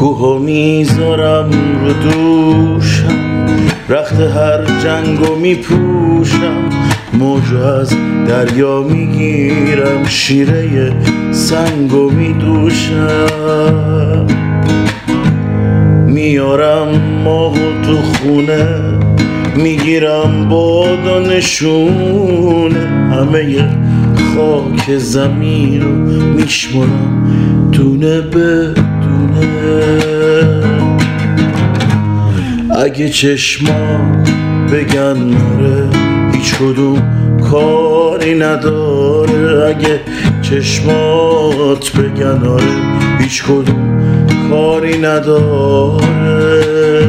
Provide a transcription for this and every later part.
کوهو میذارم رو دوشم، رخت هر جنگو میپوشم، موجو از دریا میگیرم، شیره سنگو میدوشم. میارم ماهو تو خونه، میگیرم باد و نشونه، همه خاک زمین رو میشمرم دونه به دونه. اگه چشمات بگن ناره هیچ کدوم کاری نداره، اگه چشمات بگن آره هیچ کدوم کاری نداره.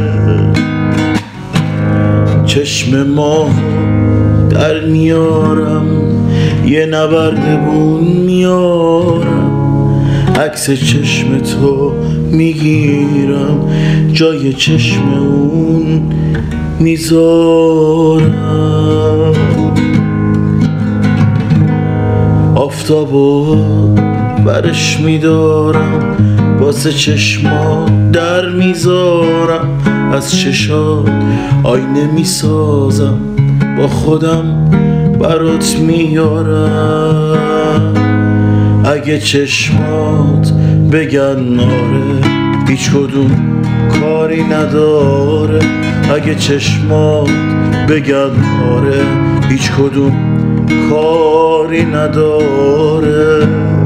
چشم ماهو در میارم، یه نبرد بون میارم، عکس چشم تو میگیرم، جای چشم اون میذارم. آفتابو برش میدارم، واسه چشما در میذارم، از چشات آینه میسازم، با خودم برات میارم. اگه چشمات بگن آره هیچ کدوم کاری نداره، اگه چشمات بگن آره هیچ کدوم کاری نداره.